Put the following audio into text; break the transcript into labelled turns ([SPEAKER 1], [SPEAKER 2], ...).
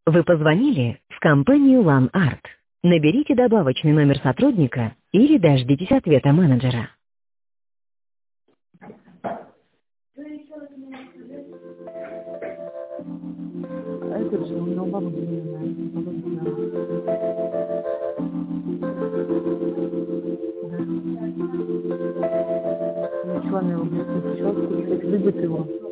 [SPEAKER 1] Вы позвонили в компанию OneArt. Наберите добавочный номер сотрудника или дождитесь ответа менеджера.
[SPEAKER 2] Этот же, у него баба беременная. Да. Ничего, она его, блядь, не сейчас, любит его.